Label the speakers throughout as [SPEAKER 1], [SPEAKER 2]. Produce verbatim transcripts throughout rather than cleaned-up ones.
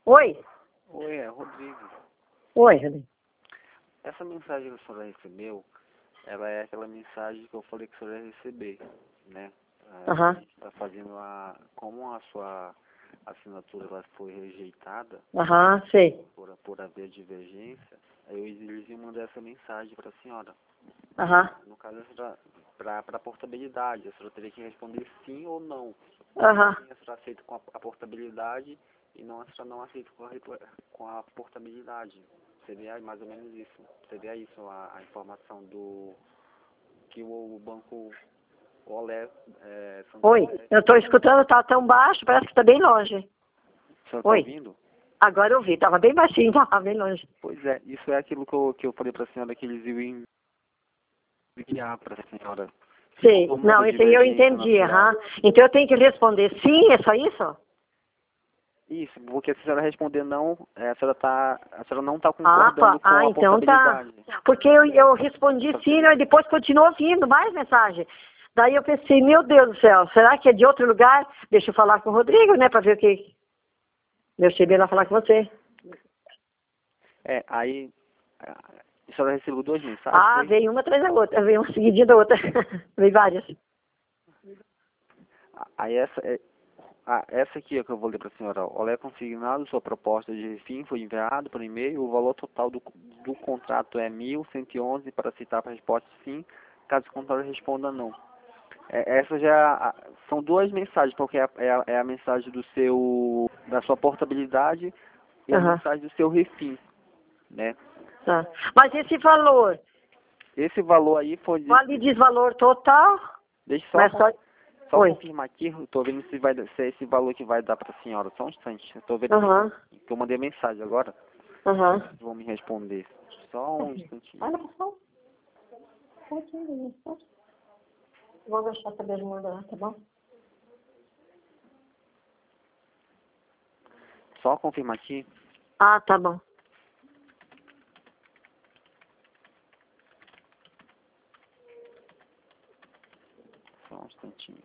[SPEAKER 1] Oi?
[SPEAKER 2] Oi, é Rodrigo.
[SPEAKER 1] Oi, Rodrigo.
[SPEAKER 2] Essa mensagem que a senhora recebeu, ela é aquela mensagem que eu falei que a senhora ia receber, né?
[SPEAKER 1] Aham.
[SPEAKER 2] A gente está fazendo a... Como a sua assinatura ela foi rejeitada
[SPEAKER 1] Aham, sei.
[SPEAKER 2] por, por haver divergência, aí eu exijo mandar essa mensagem para a senhora.
[SPEAKER 1] Aham.
[SPEAKER 2] No caso, para a portabilidade, a senhora teria que responder sim ou não.
[SPEAKER 1] Aham.
[SPEAKER 2] Sim, a senhora aceita com a, a portabilidade e não, a senhora não aceita com a, repor- com a portabilidade. Seria mais ou menos isso. Seria isso a, a informação do que o, o banco Olé é,
[SPEAKER 1] Oi,
[SPEAKER 2] Santander.
[SPEAKER 1] eu estou escutando, tá tão baixo, parece que está bem longe.
[SPEAKER 2] A senhora está
[SPEAKER 1] Oi,
[SPEAKER 2] ouvindo?
[SPEAKER 1] agora eu vi, tava bem baixinho, tava bem longe.
[SPEAKER 2] Pois é, isso é aquilo que eu, que eu falei para a senhora que eles iam enviar para a senhora.
[SPEAKER 1] Sei,
[SPEAKER 2] Como
[SPEAKER 1] não,
[SPEAKER 2] houve
[SPEAKER 1] isso aí eu
[SPEAKER 2] divergência na
[SPEAKER 1] entendi,
[SPEAKER 2] sua...
[SPEAKER 1] aham. Então eu tenho que responder sim, é só isso?
[SPEAKER 2] Isso, porque se a senhora responder não, é, a senhora, tá, a senhora não está
[SPEAKER 1] Ah,
[SPEAKER 2] concordando
[SPEAKER 1] pá,
[SPEAKER 2] com
[SPEAKER 1] ah,
[SPEAKER 2] a
[SPEAKER 1] então tá.
[SPEAKER 2] portabilidade.
[SPEAKER 1] Porque eu, eu respondi sim, e depois continuou vindo mais mensagem. Daí eu pensei, meu Deus do céu, será que é de outro lugar? Deixa eu falar com o Rodrigo, né, para ver o que... Eu cheguei lá falar com você.
[SPEAKER 2] É, aí a senhora recebeu duas mensagens,
[SPEAKER 1] Ah,
[SPEAKER 2] foi?
[SPEAKER 1] veio uma atrás da outra, veio uma seguidinha da outra. Veio várias.
[SPEAKER 2] Aí essa, é, ah, essa aqui é que eu vou ler para a senhora. Olé consignado, sua proposta de refim foi enviado por e-mail. O valor total do, do contrato é mil cento e onze para citar para a resposta sim. Caso contrário, responda não. É, essa já é a- são duas mensagens, porque é a, é a- é a mensagem do seu, da sua portabilidade e a
[SPEAKER 1] Aham,
[SPEAKER 2] mensagem do seu refim, né?
[SPEAKER 1] tá. Mas esse valor,
[SPEAKER 2] Esse valor aí foi de,
[SPEAKER 1] vale diz valor total,
[SPEAKER 2] deixa só,
[SPEAKER 1] mas
[SPEAKER 2] con-
[SPEAKER 1] só...
[SPEAKER 2] só
[SPEAKER 1] Oi.
[SPEAKER 2] confirmar aqui, eu tô vendo se vai dar- se é esse valor que vai dar para a senhora, só um instante, eu tô verificando,
[SPEAKER 1] Aham,
[SPEAKER 2] que eu mandei mensagem agora,
[SPEAKER 1] aham.
[SPEAKER 2] vão me responder, só um instantinho.
[SPEAKER 1] Olha, pessoal. Pode ir, pode. Vou deixar essa bermuda lá, tá bom?
[SPEAKER 2] Só confirmar aqui,
[SPEAKER 1] Ah, tá bom.
[SPEAKER 2] só um instantinho.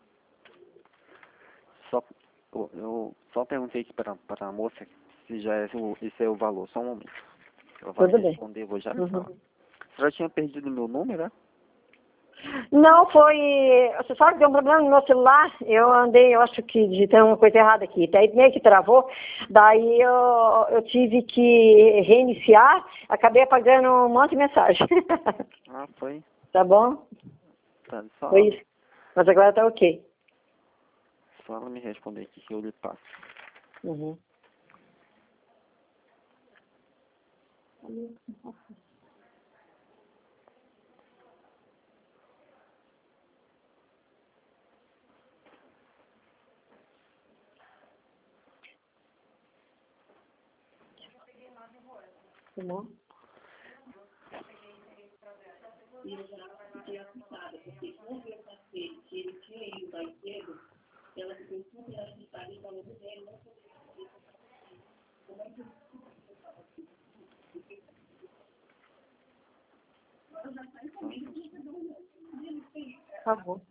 [SPEAKER 2] Só, eu, eu só perguntei aqui para a moça se já é o, esse é o valor, só um momento. Ela vai
[SPEAKER 1] Tudo
[SPEAKER 2] me
[SPEAKER 1] bem.
[SPEAKER 2] responder, eu vou já lhe
[SPEAKER 1] Uhum.
[SPEAKER 2] falar. A senhora tinha perdido o meu número, né?
[SPEAKER 1] Não, foi... Você sabe que deu um problema no meu celular? Eu andei, eu acho que digitei uma coisa errada aqui. Daí meio que travou. Daí eu, eu tive que reiniciar. Acabei apagando um monte de mensagem.
[SPEAKER 2] Ah, foi.
[SPEAKER 1] Tá bom?
[SPEAKER 2] Tá, só,
[SPEAKER 1] Foi isso. Mas agora tá ok.
[SPEAKER 2] só ela me responder aqui que eu lhe passo.
[SPEAKER 1] Uhum. Tá bom? Tá bom.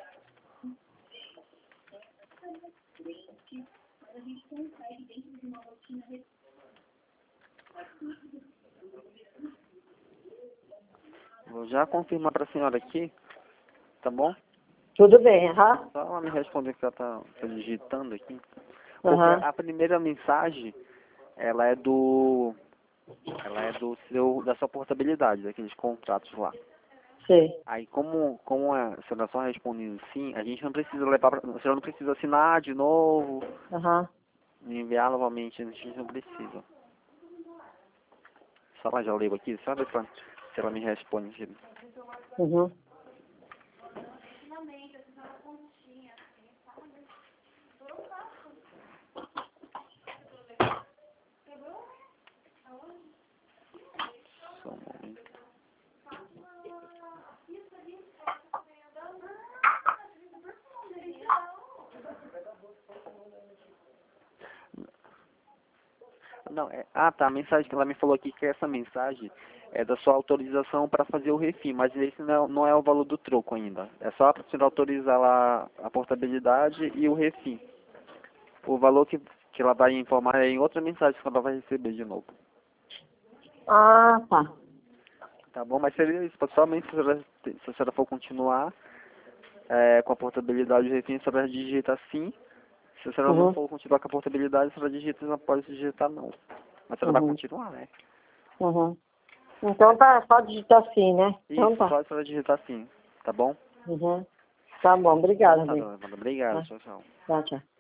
[SPEAKER 2] Vou já confirmar para a senhora aqui, tá bom?
[SPEAKER 1] Tudo bem, aham.
[SPEAKER 2] Só ela me responder que ela tá, tá digitando aqui. Porque
[SPEAKER 1] Aham.
[SPEAKER 2] a primeira mensagem, ela é do... Ela é do seu, da sua portabilidade, daqueles contratos lá.
[SPEAKER 1] Sei.
[SPEAKER 2] Aí, como, como a senhora só respondendo sim, a gente não precisa levar pra, a senhora não precisa assinar de novo,
[SPEAKER 1] Aham.
[SPEAKER 2] enviar novamente, a gente não precisa. Só ela já leu aqui, só ver se ela, se ela me responde.
[SPEAKER 1] Uhum.
[SPEAKER 2] Só um momento. Não, é, ah tá, a mensagem que ela me falou aqui, que essa mensagem é da sua autorização para fazer o refim, mas esse não é, não é o valor do troco ainda. É só para você autorizar lá a portabilidade e o refim. O valor que, que ela vai informar em outra mensagem que ela vai receber de novo.
[SPEAKER 1] Ah, tá.
[SPEAKER 2] Tá bom? Mas seria isso, somente se a senhora, se a senhora for continuar é, com a portabilidade do refém, a senhora digita sim. Se a senhora
[SPEAKER 1] Uhum.
[SPEAKER 2] não for continuar com a portabilidade, a senhora digita e não pode digitar não. Mas a senhora
[SPEAKER 1] Uhum.
[SPEAKER 2] vai continuar, né?
[SPEAKER 1] Uhum. Então tá, só digitar sim, né? Então
[SPEAKER 2] Isso,
[SPEAKER 1] tá.
[SPEAKER 2] só a senhora digitar sim. Tá bom?
[SPEAKER 1] Uhum. Tá bom, obrigada,
[SPEAKER 2] Tá,
[SPEAKER 1] amigo.
[SPEAKER 2] dona Evandra. Obrigado.
[SPEAKER 1] Tá,
[SPEAKER 2] Tchau, tchau.
[SPEAKER 1] tchau, tchau.